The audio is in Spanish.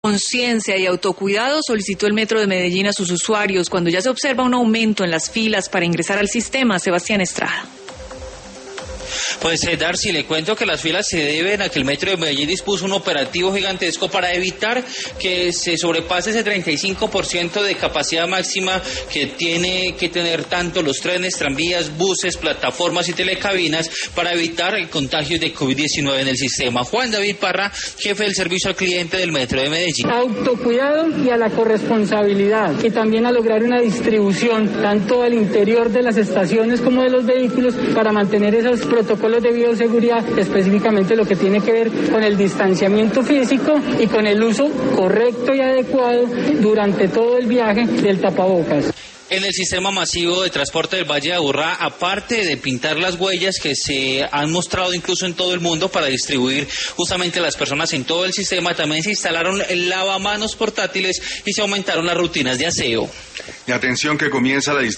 Conciencia y autocuidado solicitó el Metro de Medellín a sus usuarios cuando ya se observa un aumento en las filas para ingresar al sistema. Sebastián Estrada. Pues Darcy, le cuento que las filas se deben a que el Metro de Medellín dispuso un operativo gigantesco para evitar que se sobrepase ese 35% de capacidad máxima que tiene que tener tanto los trenes, tranvías, buses, plataformas y telecabinas para evitar el contagio de COVID-19 en el sistema. Juan David Parra, jefe del servicio al cliente del Metro de Medellín. Autocuidado y a la corresponsabilidad, y también a lograr una distribución tanto al interior de las estaciones como de los vehículos para mantener esos protocolos de bioseguridad, específicamente lo que tiene que ver con el distanciamiento físico y con el uso correcto y adecuado durante todo el viaje del tapabocas. En el sistema masivo de transporte del Valle de Aburrá, aparte de pintar las huellas que se han mostrado incluso en todo el mundo para distribuir justamente a las personas en todo el sistema, también se instalaron lavamanos portátiles y se aumentaron las rutinas de aseo. Y atención que comienza la distribución